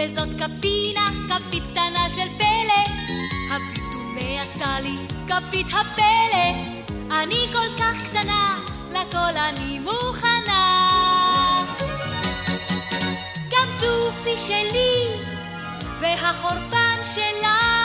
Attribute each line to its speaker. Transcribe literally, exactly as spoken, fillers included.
Speaker 1: וזאת כפינה, כפית קטנה של פלא. הפיתומי עשתה לי כפית הפלא. אני כל כך קטנה, לכל אני מוכנה. גם צופי שלי והחורבן שלה